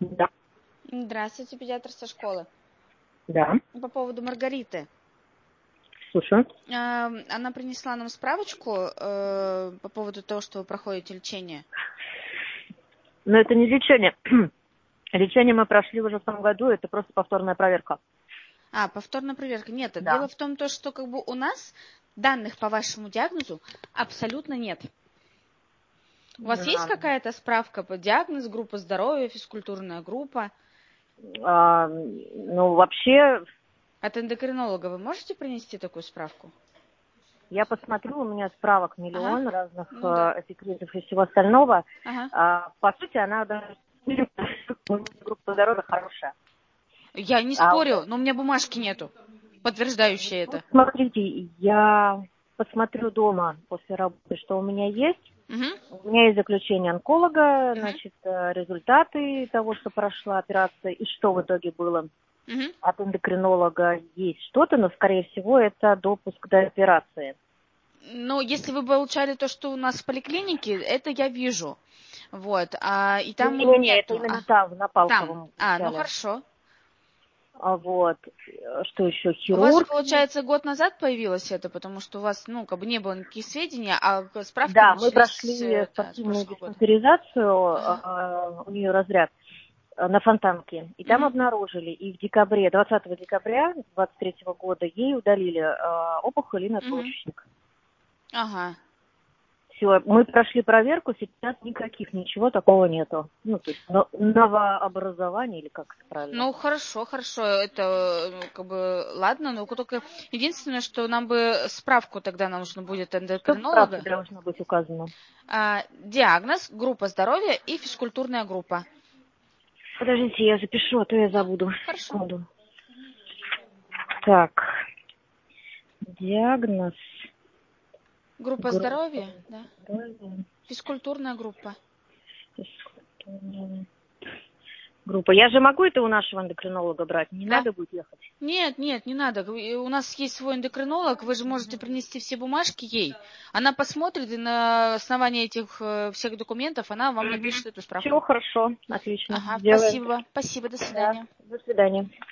Да. Здравствуйте, педиатр со школы. Да. По поводу Маргариты. Слушаю. Она принесла нам справочку по поводу того, что вы проходите лечение. Но это не лечение. Лечение мы прошли уже в том году, это просто повторная проверка. Повторная проверка. Нет, Да. дело в том, что как бы у нас данных по вашему диагнозу абсолютно нет. У вас есть какая-то справка по диагнозу, группа здоровья, физкультурная группа? Вообще... От эндокринолога вы можете принести такую справку? Я посмотрю, у меня справок миллион разных эпикризов и всего остального. По сути, она даже... Группа здоровья хорошая. Я не спорю, но у меня бумажки нету, подтверждающие это. Смотрите, я посмотрю дома после работы, что у меня есть. У меня есть заключение онколога, значит, результаты того, что прошла операция и что в итоге было. От эндокринолога есть что-то, но, скорее всего, это допуск до операции. Ну, если вы получали то, что у нас в поликлинике, это я вижу. Вот. И там Не, это именно там, на Палковом. Ну хорошо. Вот. Что еще? Хирург. У вас, получается, год назад появилось это, потому что у вас, не было никаких сведений, а справки Да, мы прошли спортивную диспансеризацию, у нее разряд на Фонтанке, и там обнаружили, и в декабре, 20 декабря 23 года ей удалили опухоль и надпочечник. Все, мы прошли проверку, сейчас ничего такого нету. То есть новообразование, или как это правильно? Ну, хорошо, это ладно, но только единственное, что нам бы справку тогда нужно будет эндокринолога. Что в справке должно быть указано? Диагноз, группа здоровья и физкультурная группа. Подождите, я запишу, а то я забуду. Хорошо. Секунду. Так, диагноз. Группа здоровья, да. Физкультурная группа. Группа. Я же могу это у нашего эндокринолога брать? Не надо будет ехать? Нет, не надо. У нас есть свой эндокринолог, вы же можете принести все бумажки ей. Она посмотрит, и на основании этих всех документов она вам напишет эту справку. Все хорошо, отлично. Спасибо, до свидания. Да, до свидания.